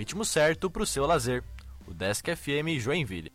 ritmo certo para o seu lazer. O Desk FM Joinville.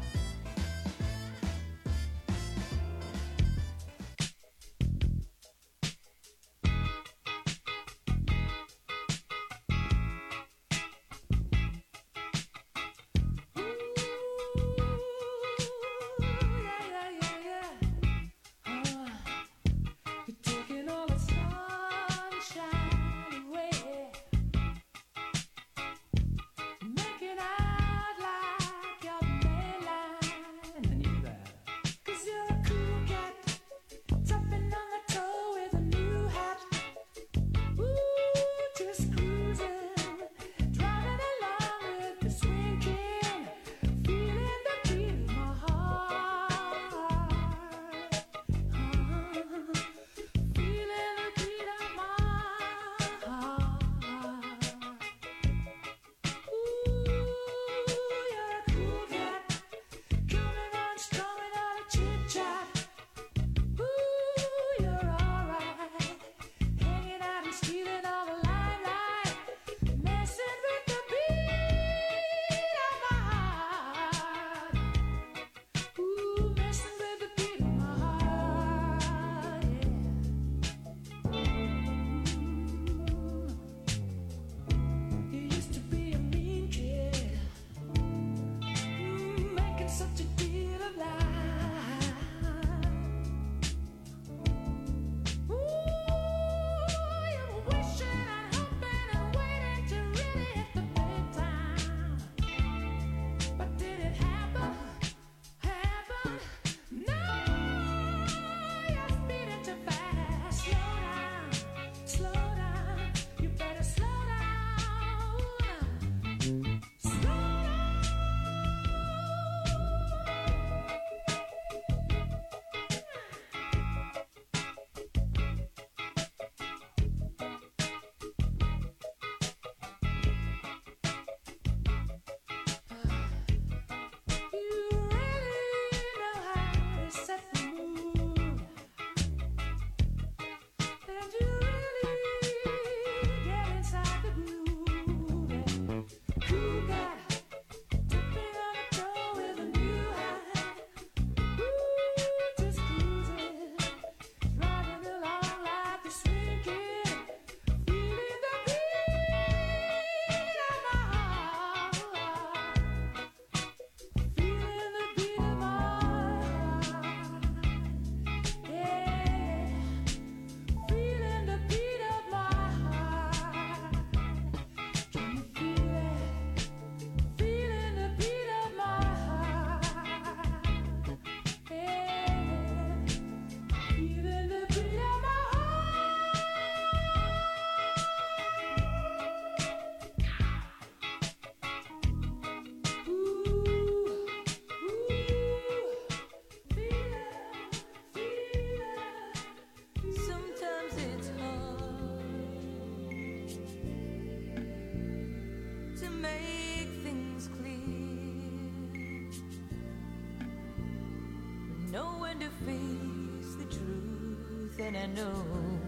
And I know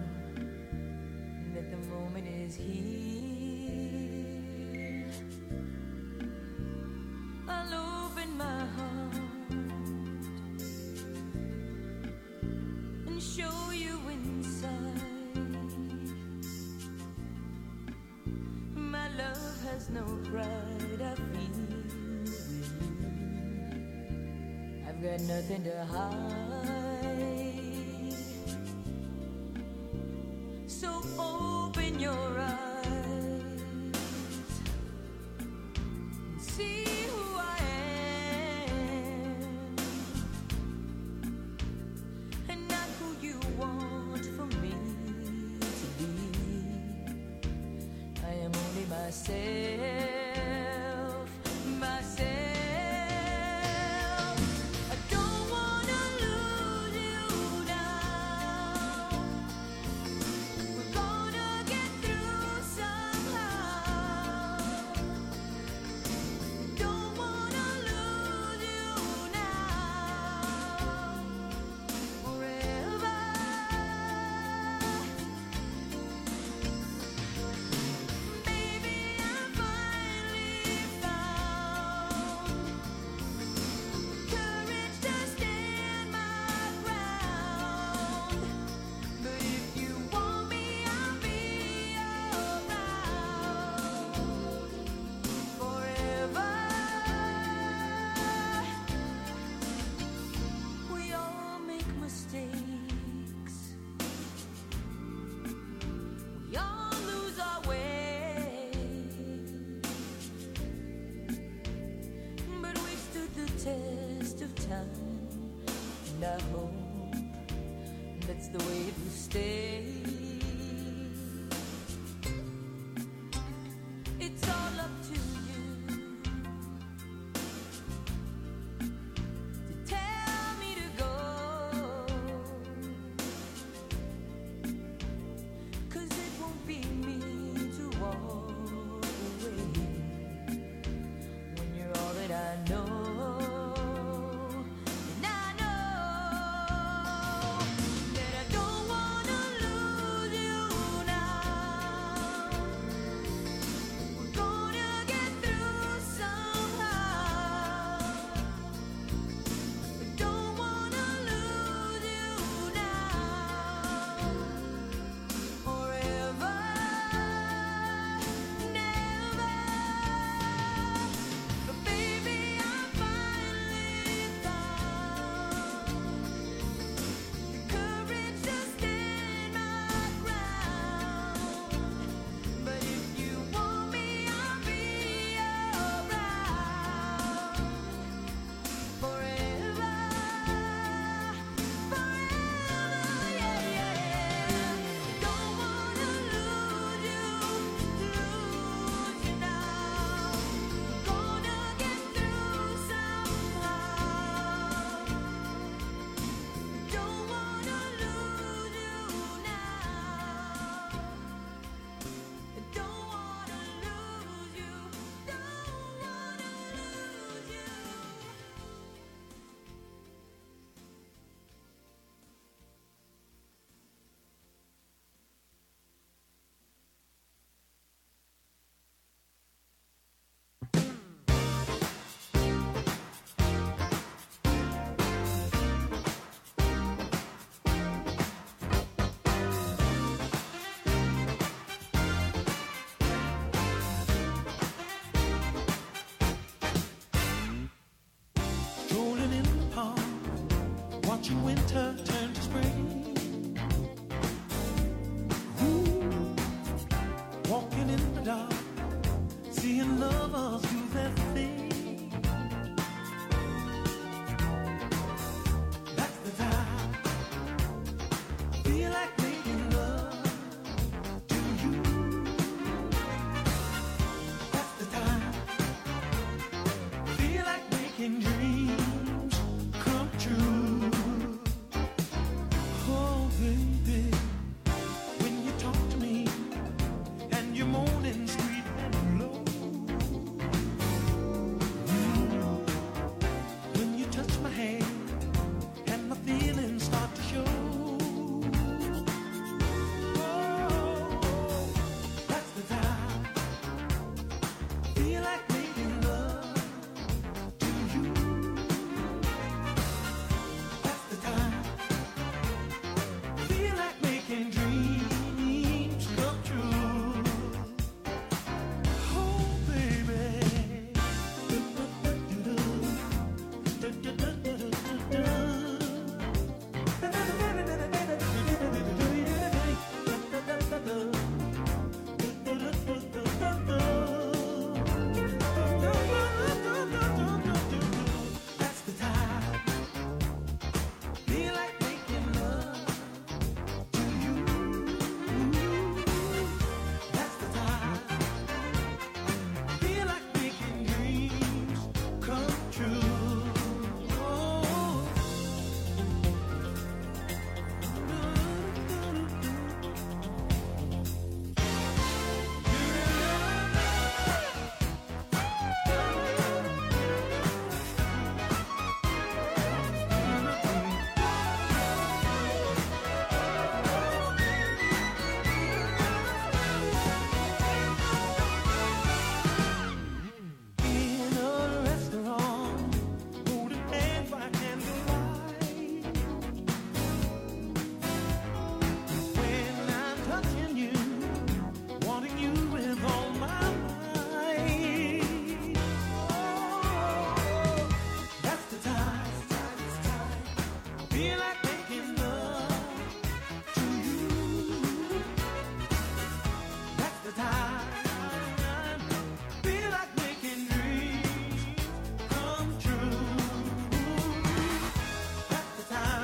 that the moment is here. I'll open my heart and show you inside. My love has no pride, I feel with you. I've got nothing to hide. So open your eyes and see who I am, and not who you want for me to be. I am only myself, myself. I don't wanna lose you now. We're gonna get through somehow. Don't wanna lose you now. Forever. Baby, I'm and I hope that's the way it will stay. It's all up to you to tell me to go, 'cause it won't be me to walk away when you're all that I know. Winter turn to spring. Ooh, walking in the dark, seeing lovers do their thing. That's the time. Feel like making love to you. That's the time. Feel like making dreams come true. Time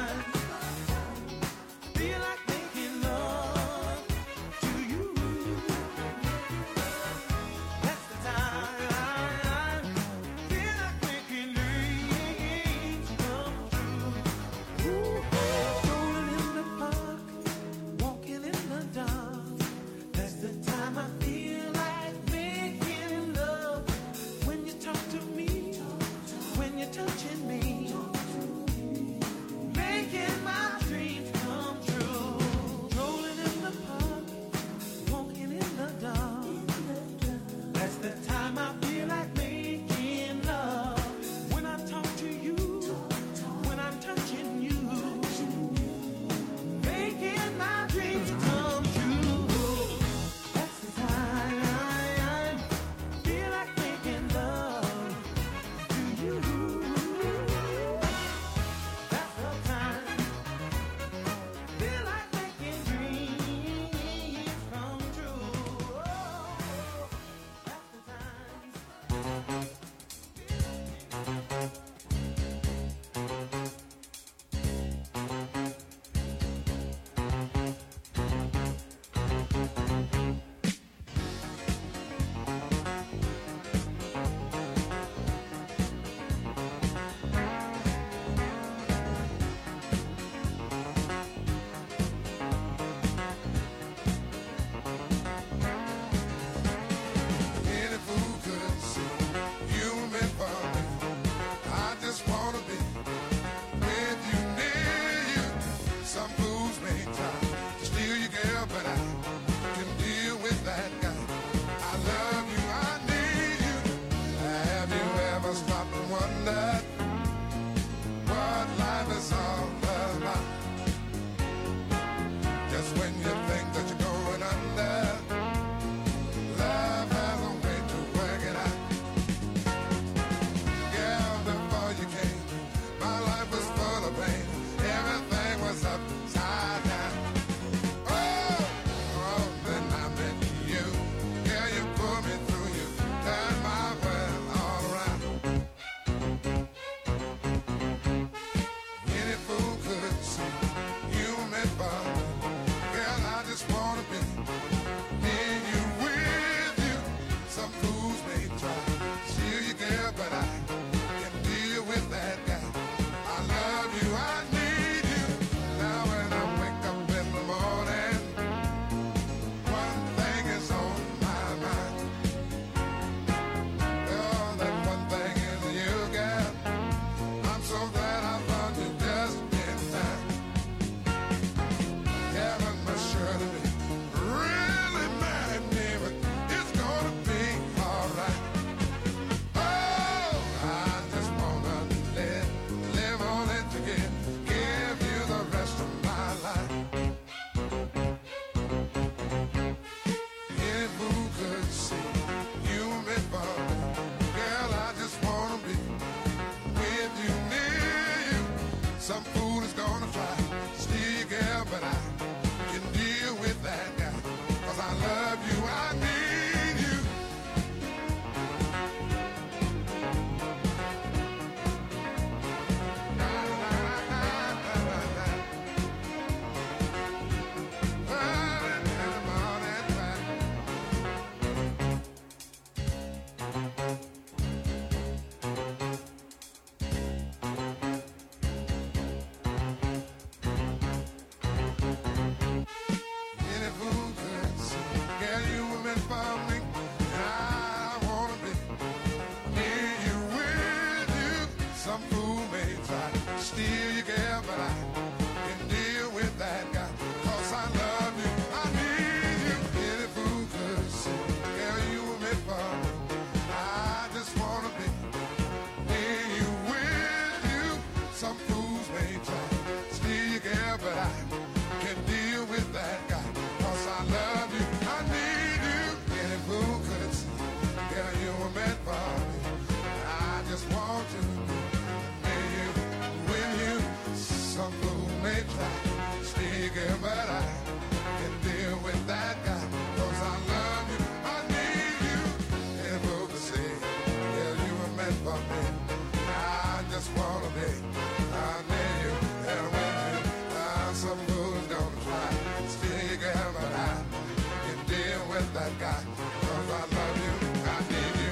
may try, sticky, but I can deal with that guy. 'Cause I love you, I need you. And folks say, yeah, you were meant for me. I just wanna be, I need you, and with you. Some fools gonna try, sticky, but I can deal with that guy. 'Cause I love you, I need you.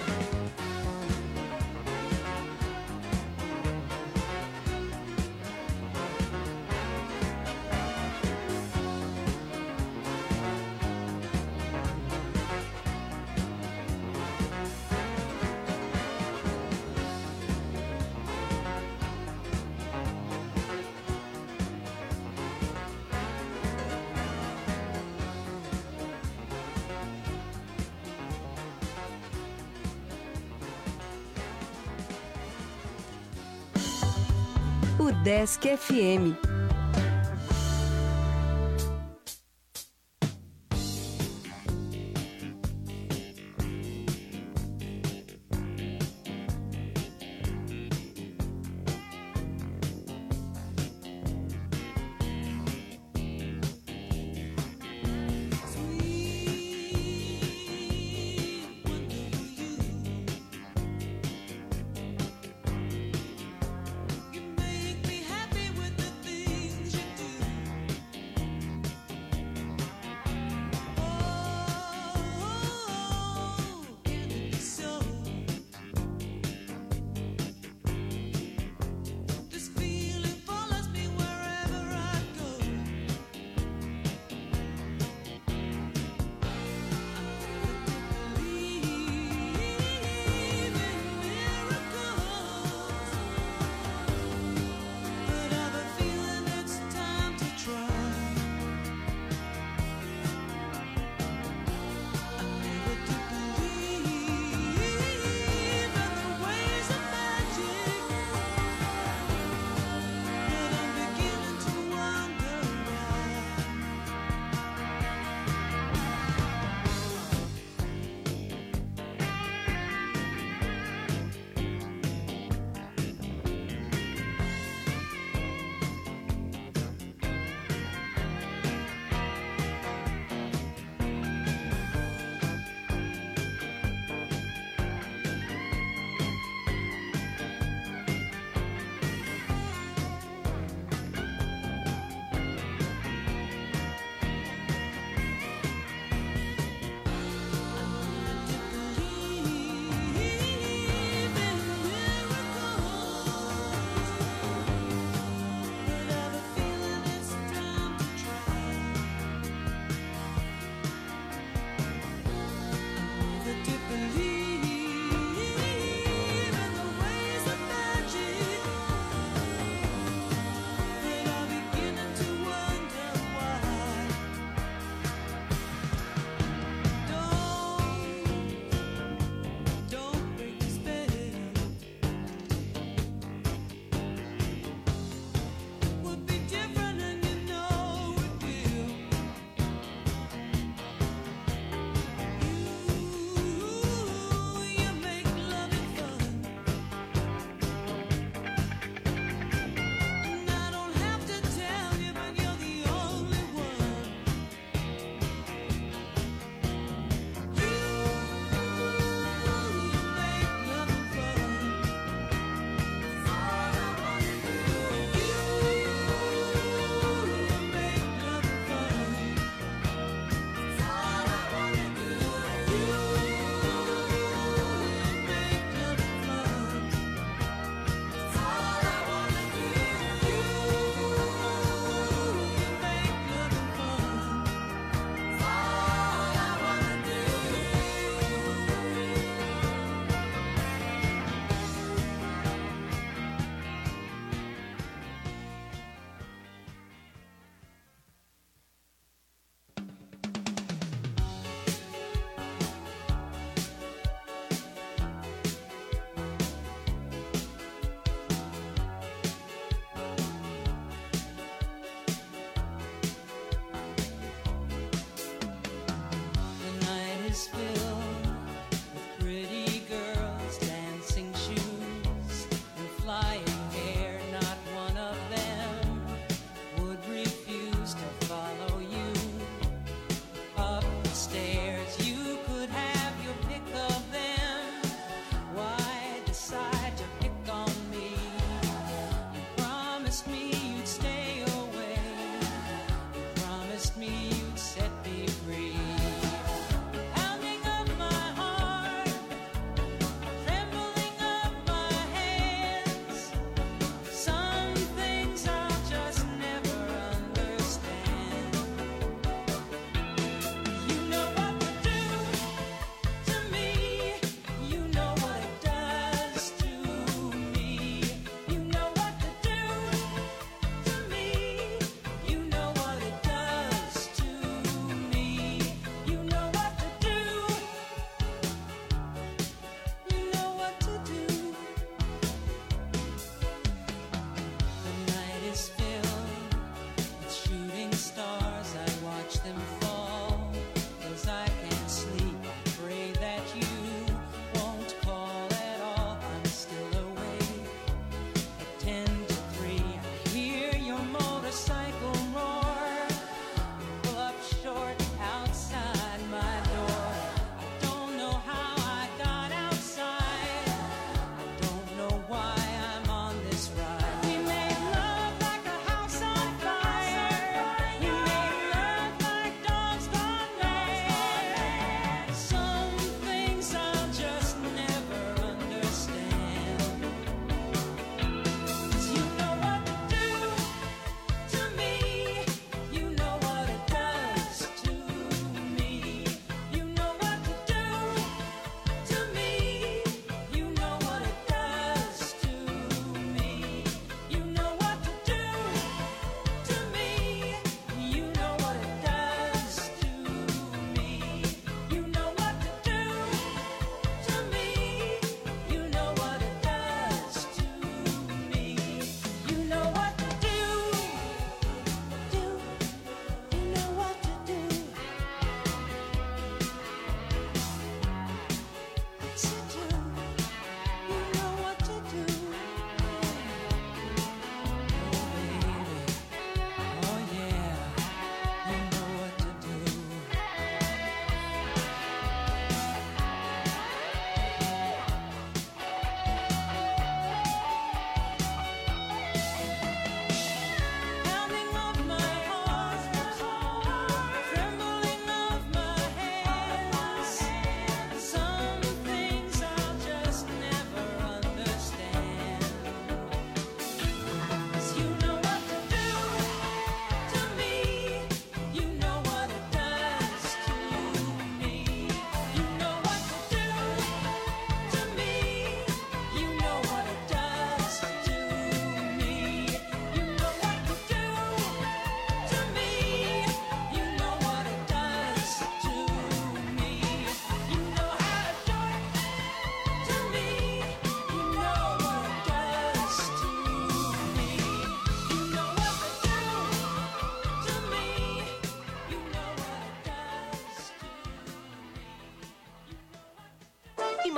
O Desk FM. You make me happy with the things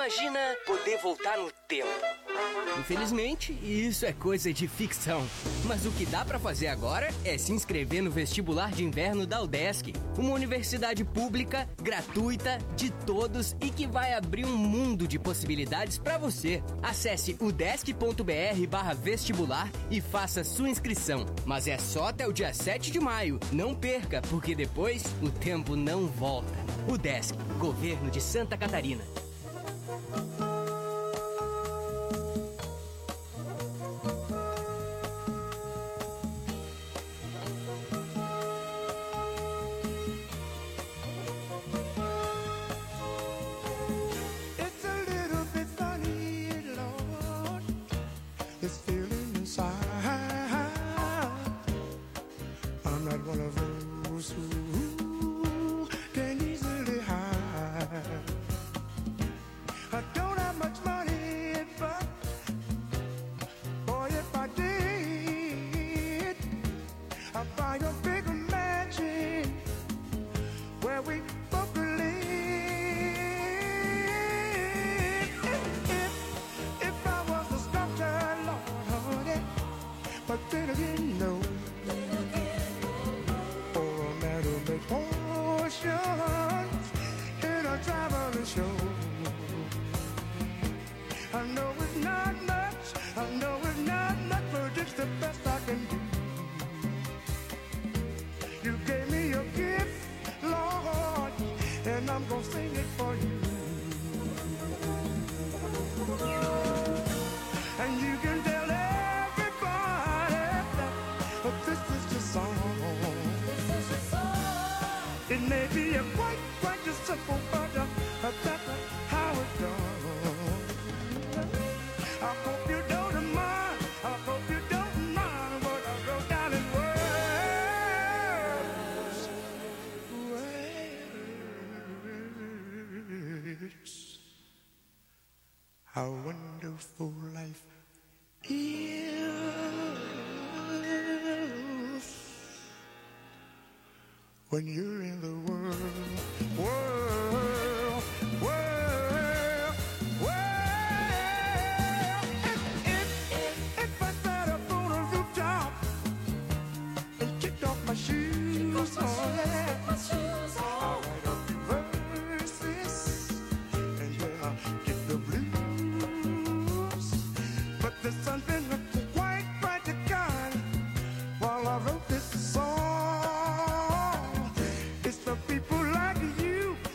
Imagina poder voltar no tempo. Infelizmente, isso é coisa de ficção. Mas o que dá pra fazer agora é se inscrever no vestibular de inverno da UDESC, uma universidade pública, gratuita, de todos e que vai abrir um mundo de possibilidades pra você. Acesse udesc.br/vestibular e faça sua inscrição. Mas é só até o dia 7 de maio. Não perca, porque depois o tempo não volta. UDESC, Governo de Santa Catarina. It's a little bit funny, Lord, this feeling inside. I'm not one of those who can easily hide. I don't have much money, but boy, if I did, I'd buy a bigger mansion where we both could live. If I was a sculptor, Lord, yeah. But then again, no. Or a man who makes potions in a traveling show. I know it's not much, I know it's not much, but it's the best I can do. You gave me a gift, Lord, and I'm gonna sing it for you. And you can tell everybody that this is the song. It may be a quite a simple, but that's how it goes. I hope you don't mind, I hope you don't mind what I wrote down in words. How wonderful life is when you're in the world, world, world, world. If I sat up on a rooftop and kicked off my shoes, oh yeah, I'll write a few verses and then I'll get the blues. But there's something quite practical while I wrote this song. It's the people like you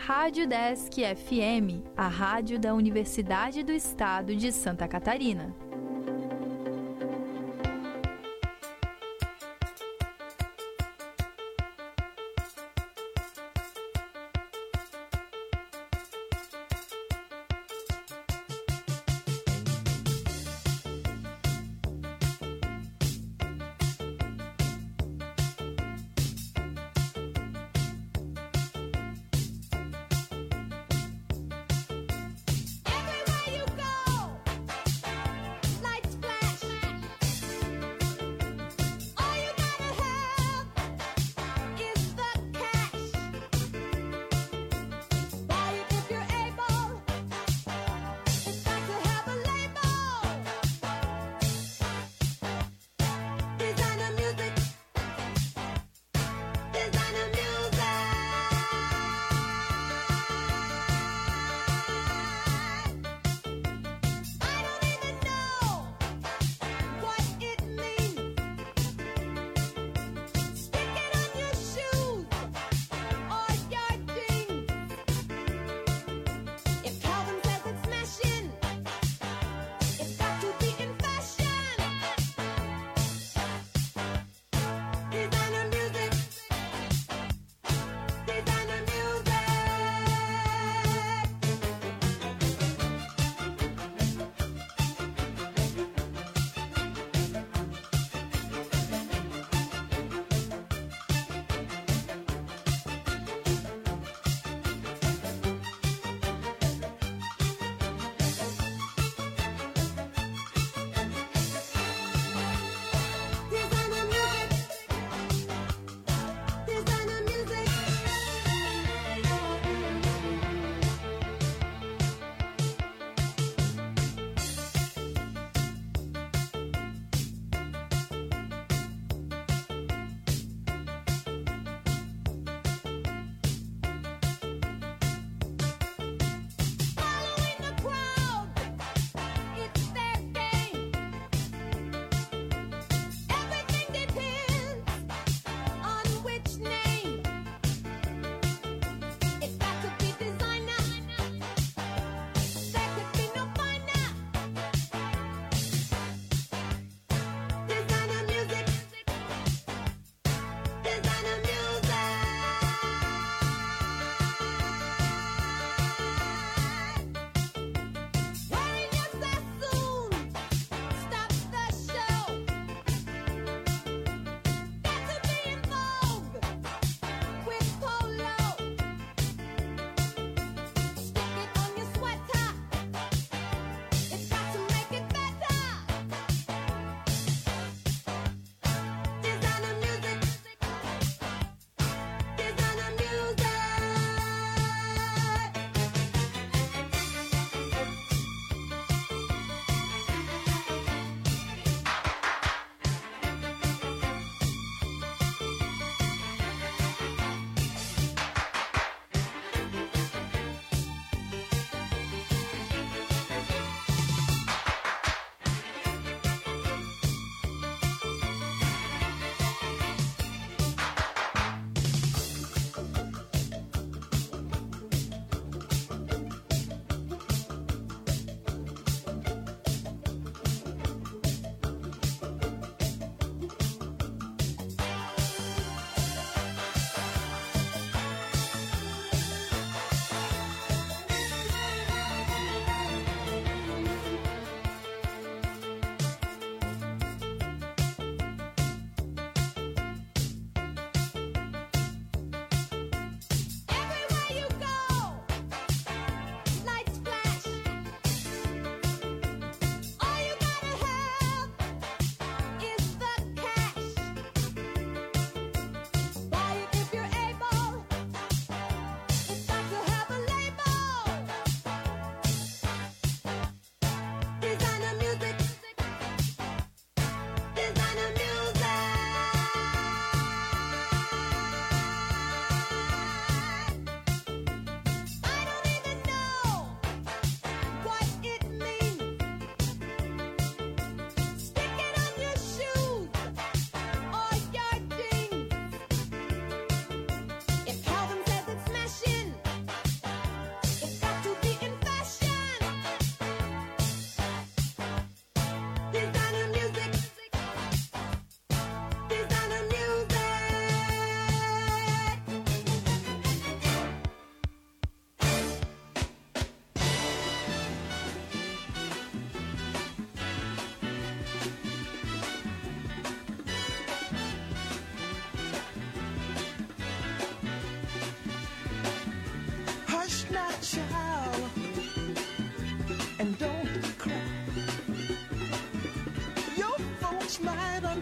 Rádio Desk FM, a rádio da Universidade do Estado de Santa Catarina.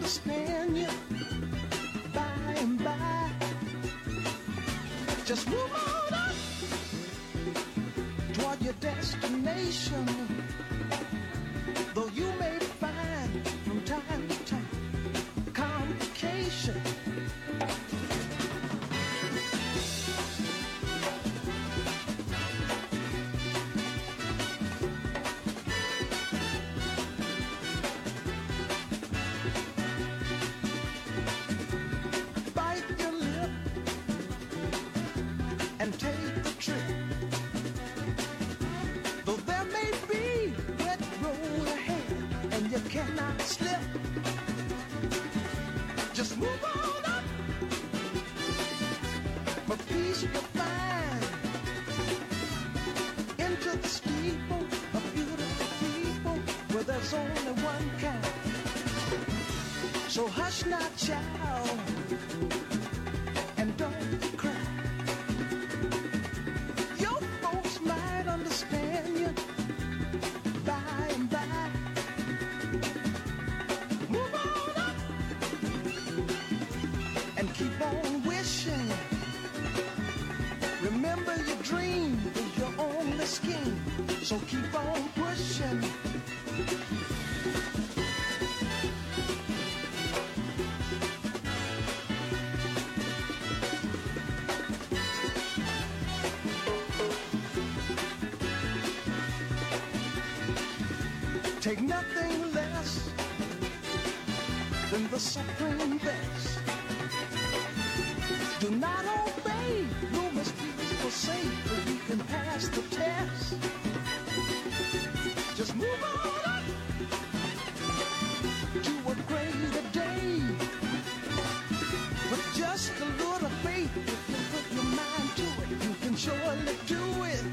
understand you by and by. Just move on up toward your destination. Though you may find from time to time complication. Bite your lip and take the trip. Though there may be wet road ahead and you cannot slip, just move on up. For peace you'll find into the steeple of beautiful people where there's only one kind. So hush not, child, and don't cry. Your folks might understand you by and by. Move on up and keep on wishing. Remember your dream is your only scheme, so keep on pushing. Take nothing less than the supreme best. Do not obey rumors people say, but you can pass the test. Just move on up to a greater day. With just a little faith, if you put your mind to it, you can surely do it.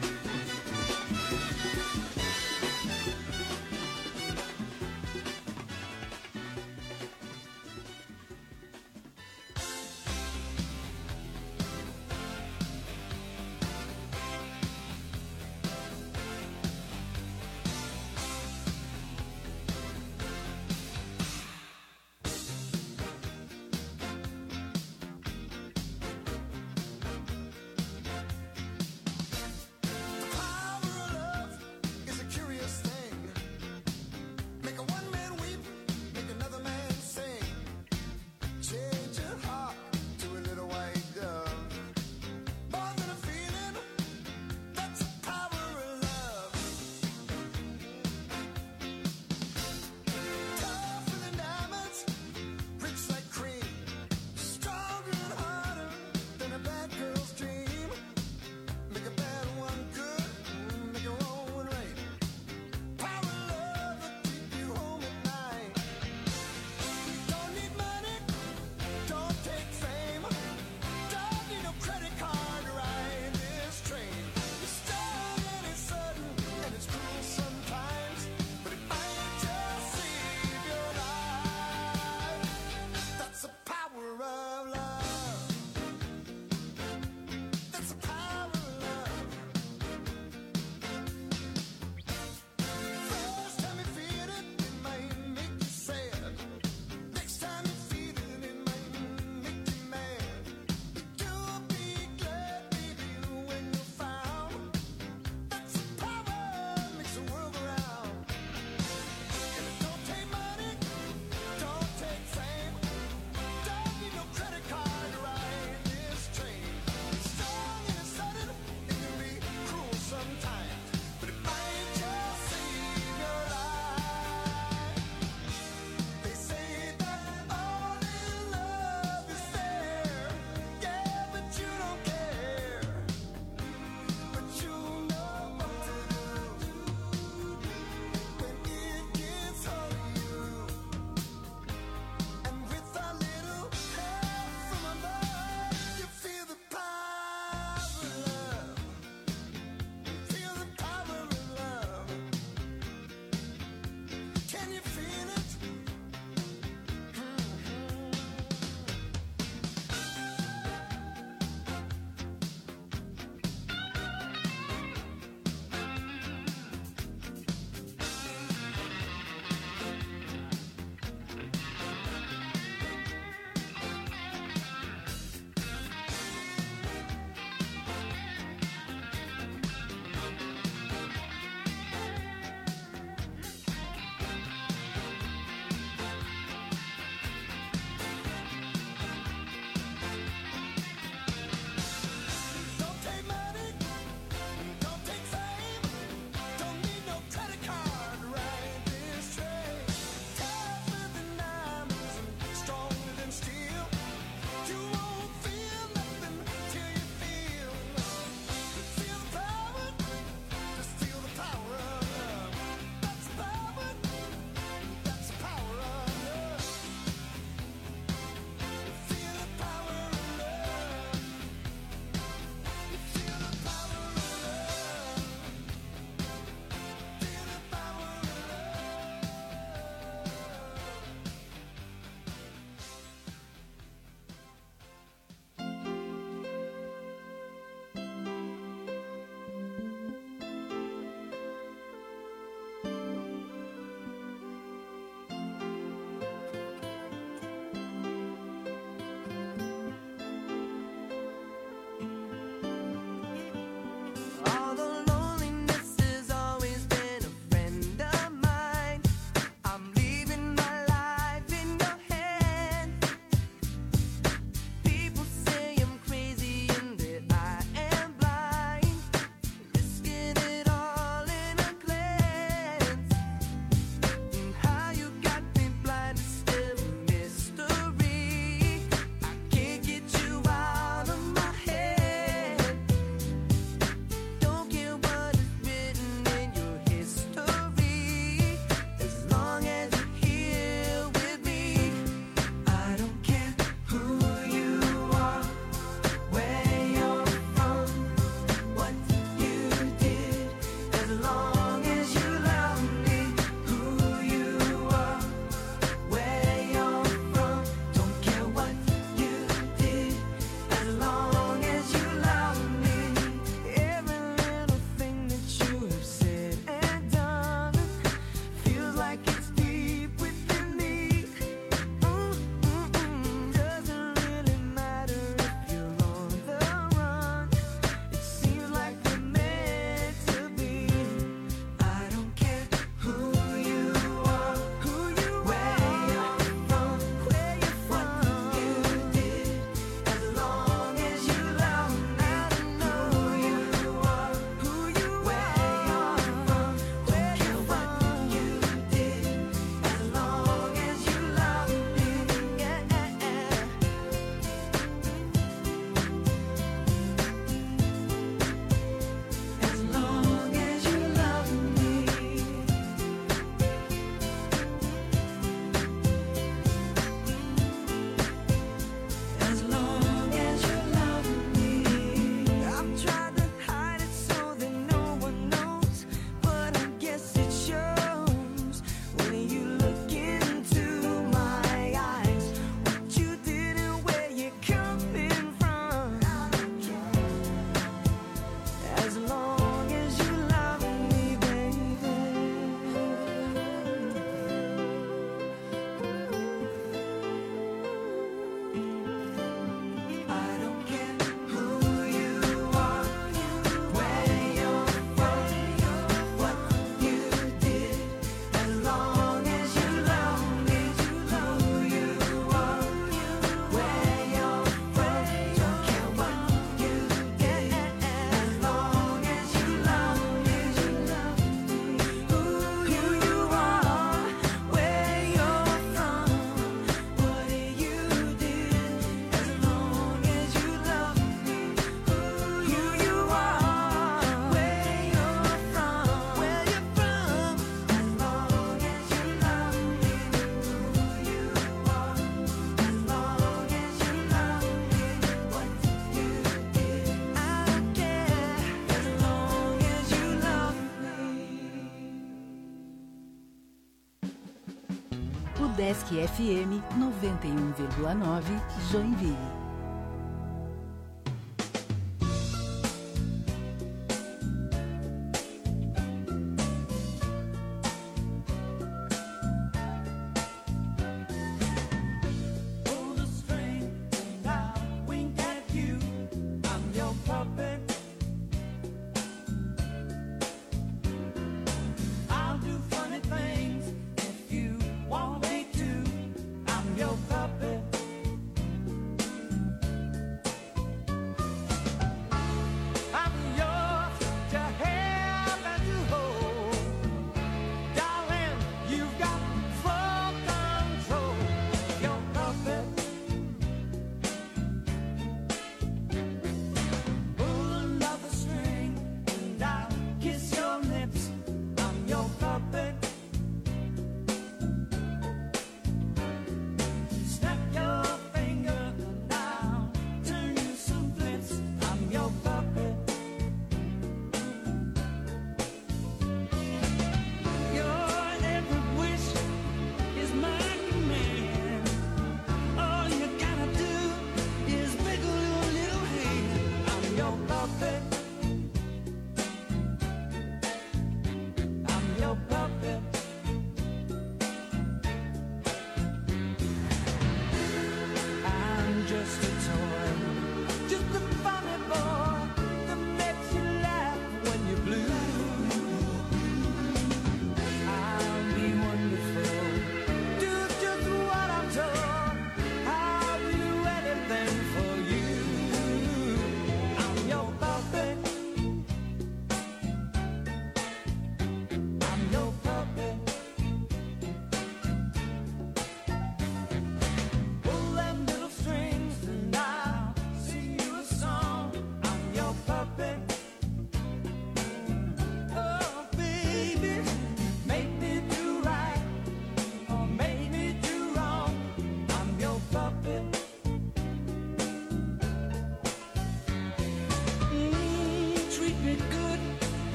Desk FM 91,9 Joinville.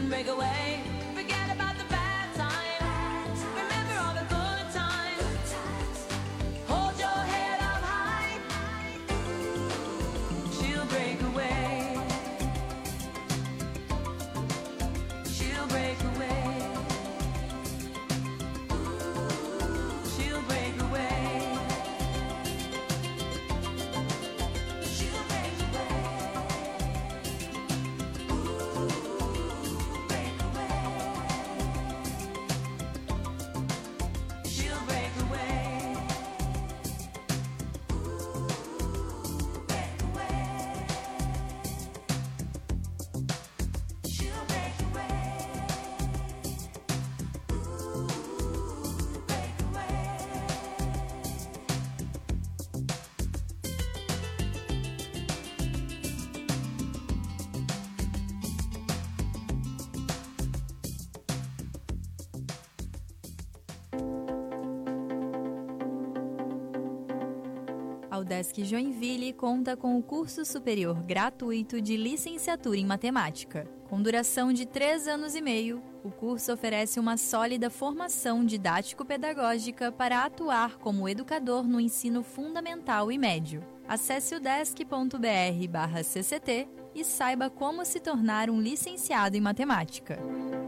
and break away. Forget about the bad times. Remember all the good times. Hold your head up high. She'll break away. She'll break away. She'll break away. She'll break away. Break away. She'll break away. Break away. She'll break away. Break away. A UDESC Joinville conta com o curso superior gratuito de licenciatura em matemática. Com duração de 3 anos e meio, o curso oferece uma sólida formação didático-pedagógica para atuar como educador no ensino fundamental e médio. Acesse udesc.br/cct e saiba como se tornar um licenciado em matemática.